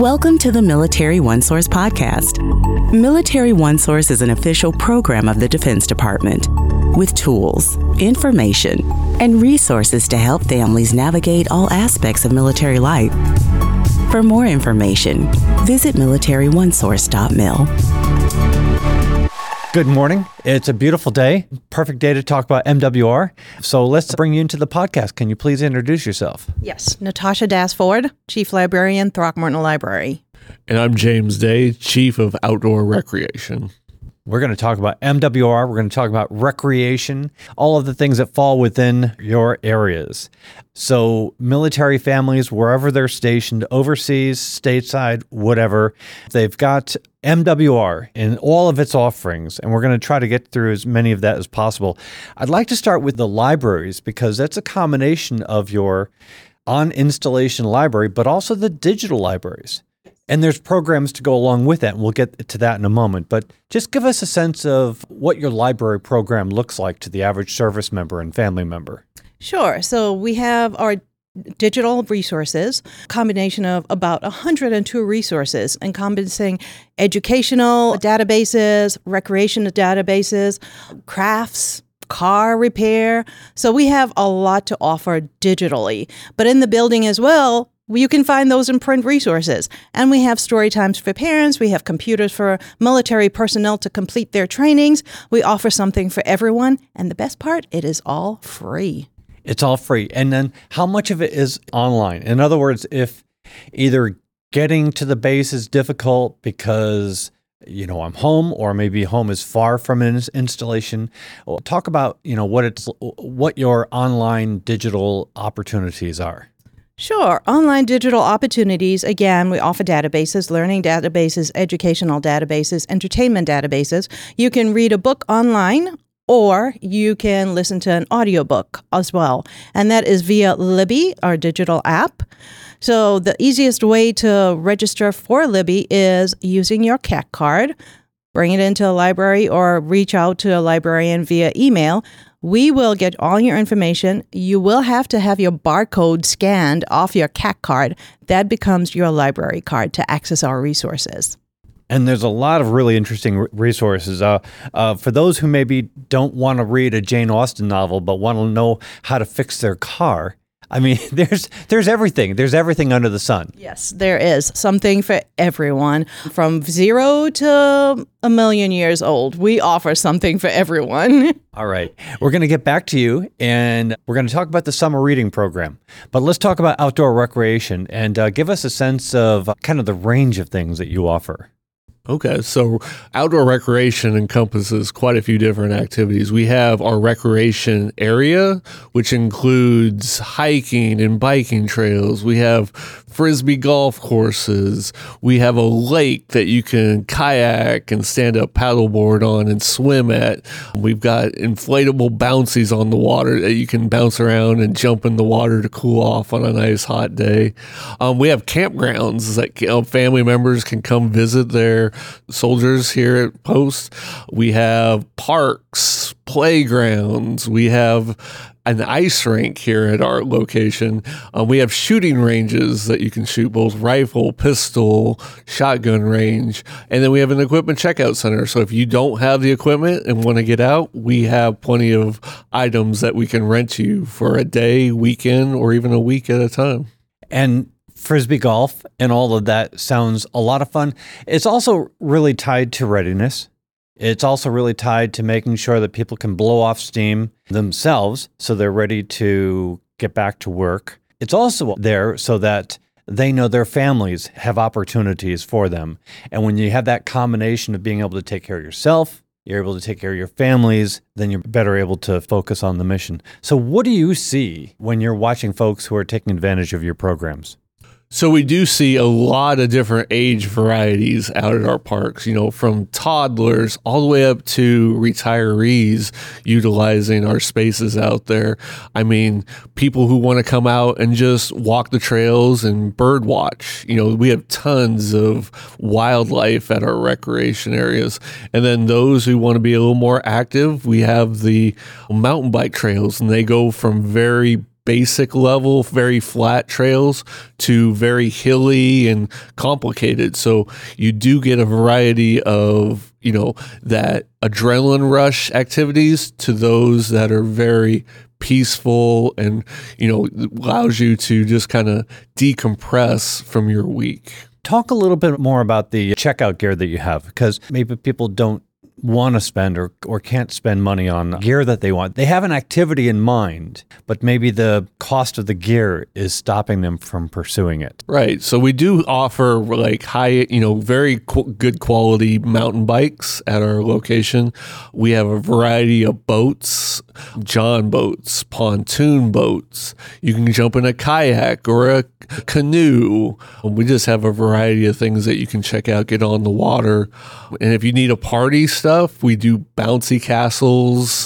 Welcome to the Military OneSource podcast. Military OneSource is an official program of the Defense Department with tools, information, and resources to help families navigate all aspects of military life. For more information, visit militaryonesource.mil. Good morning. It's a beautiful day. Perfect day to talk about MWR. So let's bring you into the podcast. Can you please introduce yourself? Yes. Natasha Dasford, Chief Librarian, Throckmorton Library. And I'm James Day, Chief of Outdoor Recreation. We're going to talk about MWR. We're going to talk about recreation, all of the things that fall within your areas. So military families, wherever they're stationed, overseas, stateside, whatever, they've got MWR in all of its offerings, and we're going to try to get through as many of that as possible. I'd like to start with the libraries because that's a combination of your on-installation library, but also the digital libraries. And there's programs to go along with that, and we'll get to that in a moment. But just give us a sense of what your library program looks like to the average service member and family member. Sure. So we have our digital resources, combination of about 102 resources encompassing educational databases, recreation databases, crafts, car repair. So we have a lot to offer digitally. But in the building as well, you can find those in print resources. And we have story times for parents. We have computers for military personnel to complete their trainings. We offer something for everyone. And the best part, it is all free. It's all free. And then how much of it is online? In other words, if either getting to the base is difficult because, I'm home, or maybe home is far from an installation, talk about, what your online digital opportunities are. Sure. Online digital opportunities. Again, we offer databases, learning databases, educational databases, entertainment databases. You can read a book online, or you can listen to an audiobook as well. And that is via Libby, our digital app. So the easiest way to register for Libby is using your CAC card, bring it into a library, or reach out to a librarian via email. We will get all your information. You will have to have your barcode scanned off your CAC card. That becomes your library card to access our resources. And there's a lot of really interesting resources. For those who maybe don't want to read a Jane Austen novel but want to know how to fix their car, I mean, there's everything. There's everything under the sun. Yes, there is something for everyone. From 0 to a million years old, we offer something for everyone. All right. We're going to get back to you, and we're going to talk about the summer reading program. But let's talk about outdoor recreation and give us a sense of kind of the range of things that you offer. Okay, so outdoor recreation encompasses quite a few different activities. We have our recreation area, which includes hiking and biking trails. We have frisbee golf courses. We have a lake that you can kayak and stand-up paddleboard on and swim at. We've got inflatable bouncies on the water that you can bounce around and jump in the water to cool off on a nice hot day. We have campgrounds that family members can come visit their soldiers here at Post. We have parks, playgrounds. We have an ice rink here at our location. We have shooting ranges that you can shoot both rifle, pistol, shotgun range. And then we have an equipment checkout center. So if you don't have the equipment and want to get out, we have plenty of items that we can rent you for a day, weekend, or even a week at a time. And frisbee golf and all of that sounds a lot of fun. It's also really tied to readiness. It's also really tied to making sure that people can blow off steam themselves so they're ready to get back to work. It's also there so that they know their families have opportunities for them. And when you have that combination of being able to take care of yourself, you're able to take care of your families, then you're better able to focus on the mission. So what do you see when you're watching folks who are taking advantage of your programs? So we do see a lot of different age varieties out at our parks, from toddlers all the way up to retirees utilizing our spaces out there. I mean, people who want to come out and just walk the trails and bird watch. We have tons of wildlife at our recreation areas. And then those who want to be a little more active, we have the mountain bike trails, and they go from very basic level, very flat trails to very hilly and complicated. So you do get a variety of, that adrenaline rush activities to those that are very peaceful and, allows you to just kind of decompress from your week. Talk a little bit more about the checkout gear that you have, because maybe people don't want to spend or can't spend money on gear that they want. They have an activity in mind, but maybe the cost of the gear is stopping them from pursuing it. Right. So we do offer like high, very good quality mountain bikes at our location. We have a variety of boats, John boats, pontoon boats. You can jump in a kayak or a canoe. We just have a variety of things that you can check out, get on the water. And if you need a party stuff, we do bouncy castles.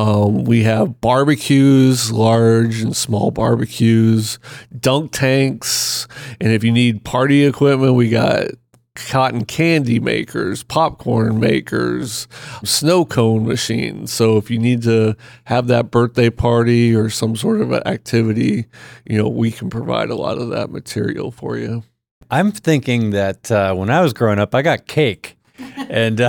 We have barbecues, large and small barbecues, dunk tanks. And if you need party equipment, we got cotton candy makers, popcorn makers, snow cone machines. So if you need to have that birthday party or some sort of activity, we can provide a lot of that material for you. I'm thinking that when I was growing up, I got cake. And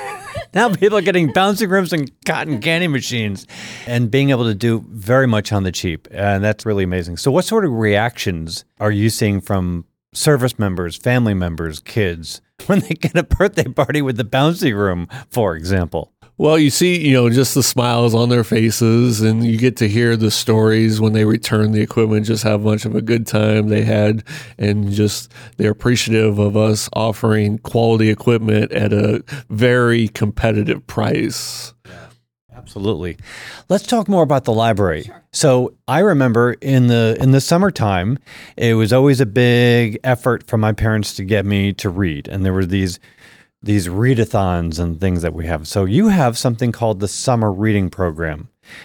now people are getting bouncing rooms and cotton candy machines and being able to do very much on the cheap. And that's really amazing. So what sort of reactions are you seeing from service members, family members, kids, when they get a birthday party with the bouncy room, for example? Well, you see, just the smiles on their faces, and you get to hear the stories when they return the equipment, just how much of a good time they had, and just they're appreciative of us offering quality equipment at a very competitive price. Absolutely. Let's talk more about the library. Sure. So I remember in the summertime, it was always a big effort for my parents to get me to read, and there were these readathons and things that we have. So you have something called the Summer Reading Program.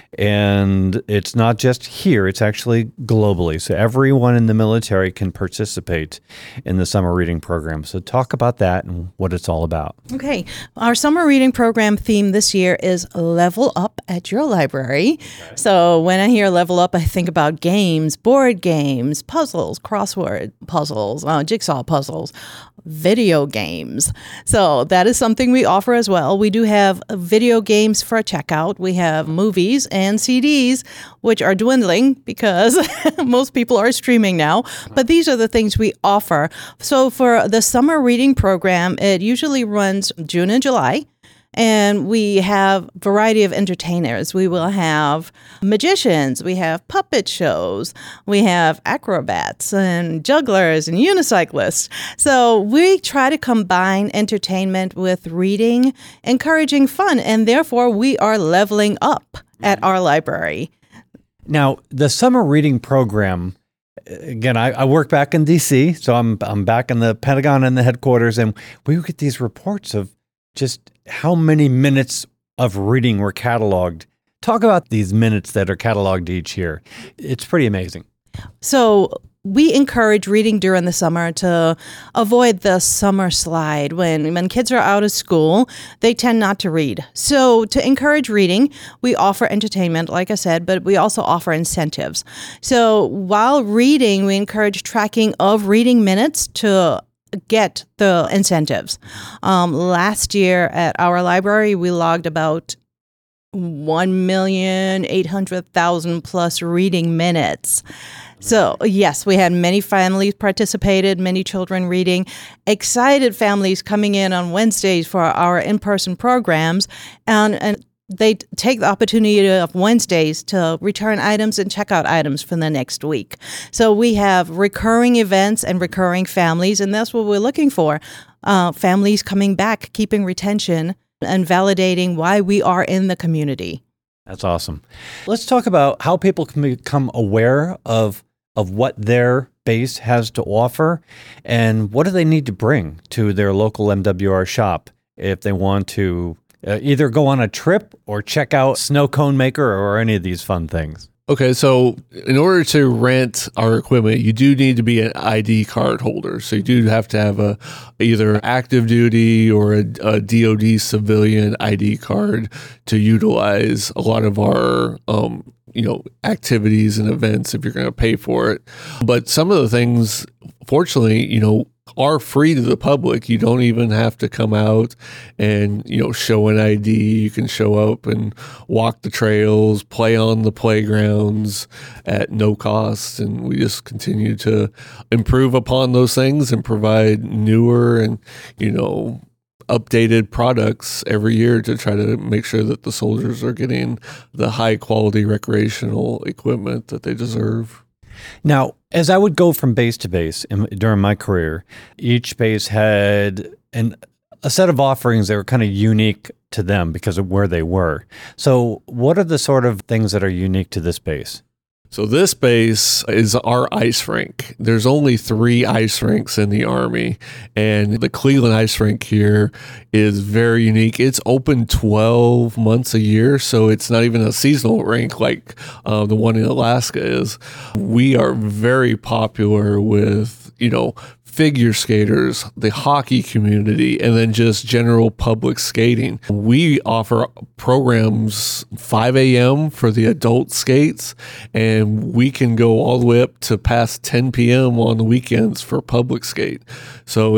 And it's not just here, it's actually globally. So everyone in the military can participate in the Summer Reading Program. So talk about that and what it's all about. Okay. Our Summer Reading Program theme this year is Level Up at Your Library. Okay. So when I hear Level Up, I think about games, board games, puzzles, crossword puzzles, jigsaw puzzles, video games. So that is something we offer as well. We do have video games for checkout. We have movies and CDs, which are dwindling because most people are streaming now. But these are the things we offer. So for the Summer Reading Program, it usually runs June and July. And we have a variety of entertainers. We will have magicians, we have puppet shows, we have acrobats and jugglers and unicyclists. So we try to combine entertainment with reading, encouraging fun, and therefore we are leveling up at our library. Now, the Summer Reading Program, again, I work back in D.C., so I'm back in the Pentagon and the headquarters, and we get these reports of just how many minutes of reading were cataloged. Talk about these minutes that are cataloged each year. It's pretty amazing. So we encourage reading during the summer to avoid the summer slide. When kids are out of school, they tend not to read. So to encourage reading, we offer entertainment, like I said, but we also offer incentives. So while reading, we encourage tracking of reading minutes to get the incentives. Last year at our library, we logged about 1,800,000 plus reading minutes. So yes, we had many families participated, many children reading, excited families coming in on Wednesdays for our in-person programs, and they take the opportunity of Wednesdays to return items and check out items for the next week. So we have recurring events and recurring families, and that's what we're looking for. Families coming back, keeping retention, and validating why we are in the community. That's awesome. Let's talk about how people can become aware of what their base has to offer, and what do they need to bring to their local MWR shop if they want to either go on a trip or check out Snow Cone Maker or any of these fun things. Okay, so in order to rent our equipment, you do need to be an ID card holder. So you do have to have a either active duty or a DoD civilian ID card to utilize a lot of our activities and events if you're going to pay for it. But some of the things, fortunately, are free to the public. You don't even have to come out and, show an ID. You can show up and walk the trails, play on the playgrounds at no cost. And we just continue to improve upon those things and provide newer and, updated products every year to try to make sure that the soldiers are getting the high quality recreational equipment that they deserve. Now, as I would go from base to base during my career, each base had a set of offerings that were kind of unique to them because of where they were. So what are the sort of things that are unique to this base? So this base is our ice rink. There's only 3 ice rinks in the Army, and the Cleveland ice rink here is very unique. It's open 12 months a year, so it's not even a seasonal rink like the one in Alaska is. We are very popular with, figure skaters, the hockey community, and then just general public skating. We offer programs 5 a.m. for the adult skates, and we can go all the way up to past 10 p.m. on the weekends for public skate. So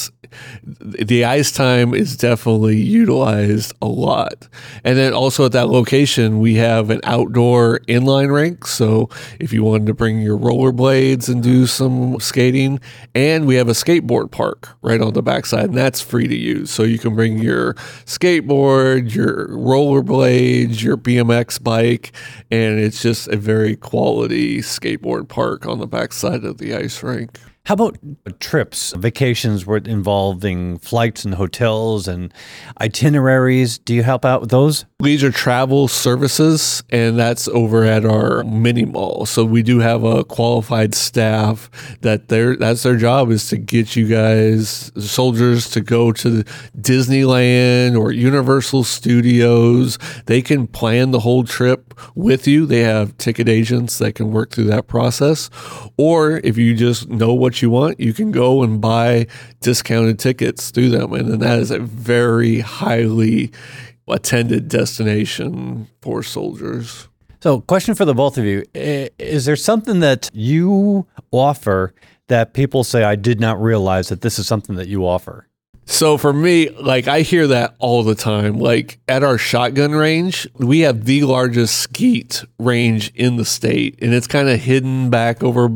the ice time is definitely utilized a lot. And then also at that location, we have an outdoor inline rink. So if you wanted to bring your rollerblades and do some skating, and we have a skateboard park right on the backside, and that's free to use. So you can bring your skateboard, your rollerblades, your BMX bike, and it's just a very quality skateboard park on the backside of the ice rink. How about trips, vacations involving flights and hotels and itineraries? Do you help out with those? Leisure travel services, and that's over at our mini mall. So we do have a qualified staff that's their job is to get you guys, soldiers, to go to Disneyland or Universal Studios. They can plan the whole trip with you. They have ticket agents that can work through that process. Or if you just know what you want, you can go and buy discounted tickets through them. And then that is a very highly attended destination for soldiers. So, question for the both of you. Is there something that you offer that people say, I did not realize that this is something that you offer? So for me, I hear that all the time. At our shotgun range, we have the largest skeet range in the state, and it's kind of hidden back over,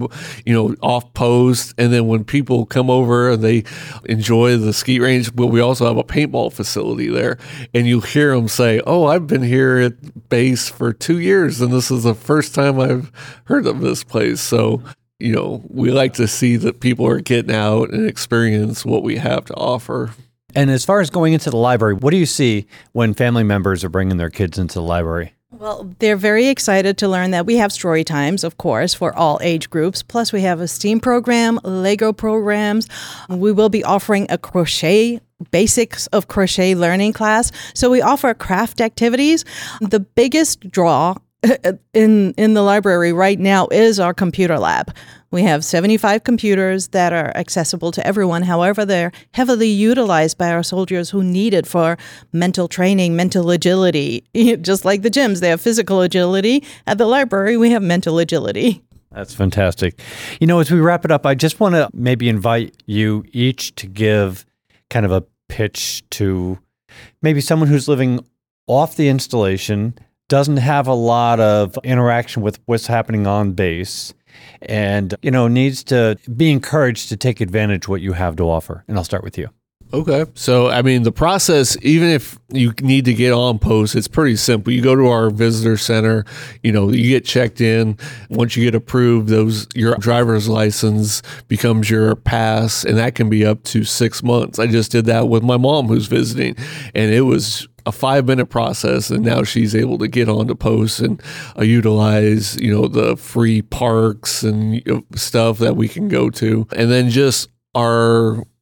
off post. And then when people come over and they enjoy the skeet range, but we also have a paintball facility there, and you hear them say, "Oh, I've been here at base for 2 years, and this is the first time I've heard of this place." So we like to see that people are getting out and experience what we have to offer. And as far as going into the library, what do you see when family members are bringing their kids into the library? Well, they're very excited to learn that we have story times, of course, for all age groups. Plus, we have a STEAM program, Lego programs. We will be offering a basics of crochet learning class. So we offer craft activities. The biggest draw in the library right now is our computer lab. We have 75 computers that are accessible to everyone. However, they're heavily utilized by our soldiers who need it for mental training, mental agility. Just like the gyms, they have physical agility. At the library, we have mental agility. That's fantastic. As we wrap it up, I just want to maybe invite you each to give kind of a pitch to maybe someone who's living off the installation, doesn't have a lot of interaction with what's happening on base, and needs to be encouraged to take advantage of what you have to offer. And I'll start with you. Okay. So, the process, even if you need to get on post, it's pretty simple. You go to our visitor center, you get checked in. Once you get approved, your driver's license becomes your pass, and that can be up to 6 months. I just did that with my mom who's visiting, and it was a 5-minute process, and now she's able to get onto posts and utilize, the free parks and stuff that we can go to. And then just our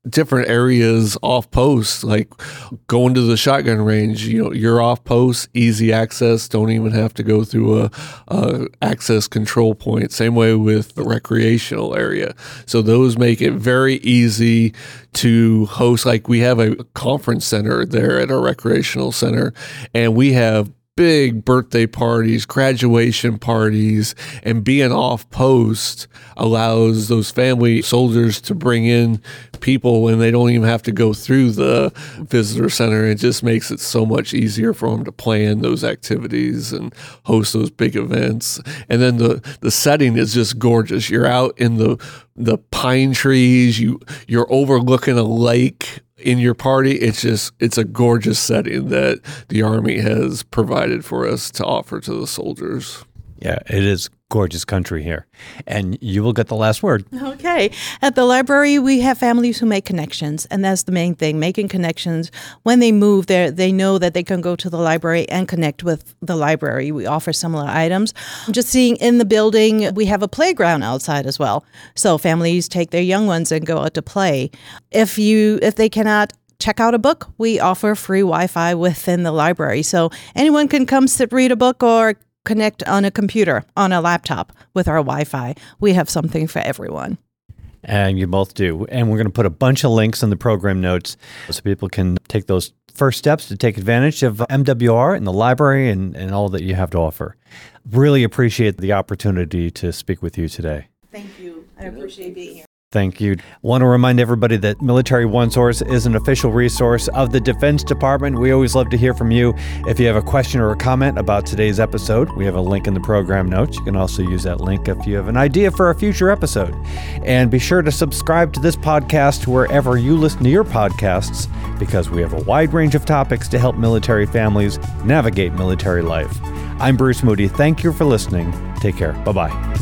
different areas off post, like going to the shotgun range. You're off post, easy access, don't even have to go through a access control point. Same way with the recreational area. So those make it very easy to host. Like we have a conference center there at our recreational center, and we have big birthday parties, graduation parties, and being off post allows those family soldiers to bring in people and they don't even have to go through the visitor center. It just makes it so much easier for them to plan those activities and host those big events. And then the setting is just gorgeous. You're out in the pine trees, you're overlooking a lake in your party. It's a gorgeous setting that the Army has provided for us to offer to the soldiers. Yeah, it is gorgeous country here. And you will get the last word. Okay. At the library, we have families who make connections, and that's the main thing, making connections. When they move there, they know that they can go to the library and connect with the library. We offer similar items. Just seeing in the building, we have a playground outside as well. So families take their young ones and go out to play. If they cannot check out a book, we offer free Wi-Fi within the library. So anyone can come sit, read a book, or connect on a computer, on a laptop with our Wi-Fi. We have something for everyone. And you both do. And we're going to put a bunch of links in the program notes so people can take those first steps to take advantage of MWR and the library and all that you have to offer. Really appreciate the opportunity to speak with you today. Thank you. I appreciate being here. Thank you. Want to remind everybody that Military OneSource is an official resource of the Defense Department. We always love to hear from you. If you have a question or a comment about today's episode, we have a link in the program notes. You can also use that link if you have an idea for a future episode. And be sure to subscribe to this podcast wherever you listen to your podcasts, because we have a wide range of topics to help military families navigate military life. I'm Bruce Moody. Thank you for listening. Take care. Bye-bye.